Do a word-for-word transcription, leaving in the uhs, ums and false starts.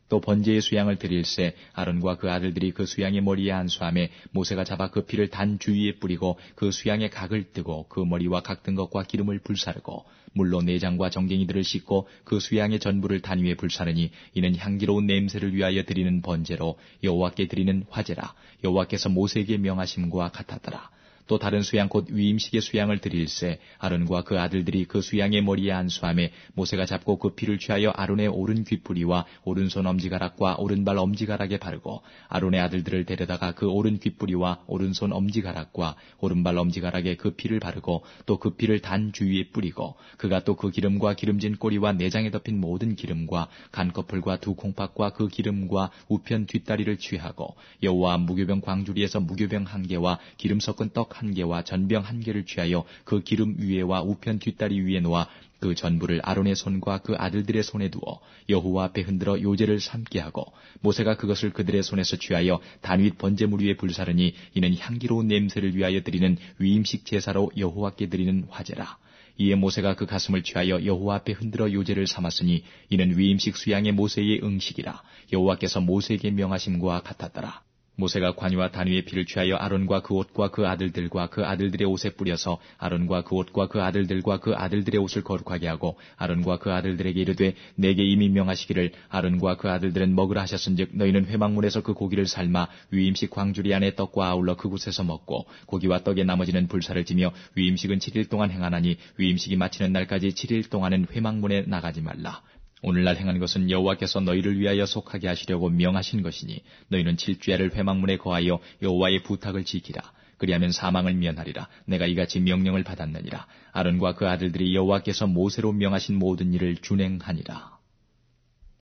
또 번제의 수양을 드릴새 아론과 그 아들들이 그 수양의 머리에 안수하며 모세가 잡아 그 피를 단 주위에 뿌리고 그 수양의 각을 뜨고 그 머리와 각든 것과 기름을 불사르고 물로 내장과 정갱이들을 씻고 그 수양의 전부를 단 위에 불사르니 이는 향기로운 냄새를 위하여 드리는 번제로 여호와께 드리는 화제라. 여호와께서 모세에게 명하심과 같았더라. 또 다른 수양 곧 위임식의 수양을 드릴새 아론과 그 아들들이 그 수양의 머리에 안수하며 모세가 잡고 그 피를 취하여 아론의 오른 귓뿌리와 오른손 엄지가락과 오른발 엄지가락에 바르고 아론의 아들들을 데려다가 그 오른 귓뿌리와 오른손 엄지가락과 오른발 엄지가락에 그 피를 바르고 또 그 피를 단 주위에 뿌리고 그가 또 그 기름과 기름진 꼬리와 내장에 덮인 모든 기름과 간꺼풀과 두 콩팥과 그 기름과 우편 뒷다리를 취하고 여호와 무교병 광주리에서 무교병 한 개와 기름 섞은 떡 한 개와 전병 한 개를 취하여 그 기름 위에와 우편 뒷다리 위에 놓아 그 전부를 아론의 손과 그 아들들의 손에 두어 여호와 앞에 흔들어 요제를 삼게 하고 모세가 그것을 그들의 손에서 취하여 단윗 번제물 위에 불사르니 이는 향기로운 냄새를 위하여 드리는 위임식 제사로 여호와께 드리는 화제라. 이에 모세가 그 가슴을 취하여 여호와 앞에 흔들어 요제를 삼았으니 이는 위임식 수양의 모세의 응식이라. 여호와께서 모세에게 명하심과 같았더라. 모세가 관유와 단위의 피를 취하여 아론과 그 옷과 그 아들들과 그 아들들의 옷에 뿌려서 아론과 그 옷과 그 아들들과 그 아들들의 옷을 거룩하게 하고 아론과 그 아들들에게 이르되 내게 이미 명하시기를 아론과 그 아들들은 먹으라 하셨은즉 너희는 회막문에서 그 고기를 삶아 위임식 광주리 안에 떡과 아울러 그곳에서 먹고 고기와 떡의 나머지는 불사를 지며 위임식은 칠 일 동안 행하나니 위임식이 마치는 날까지 칠 일 동안은 회막문에 나가지 말라. 오늘날 행한 것은 여호와께서 너희를 위하여 속하게 하시려고 명하신 것이니 너희는 칠주야를 회막문에 거하여 여호와의 부탁을 지키라. 그리하면 사망을 면하리라. 내가 이같이 명령을 받았느니라. 아론과 그 아들들이 여호와께서 모세로 명하신 모든 일을 준행하니라.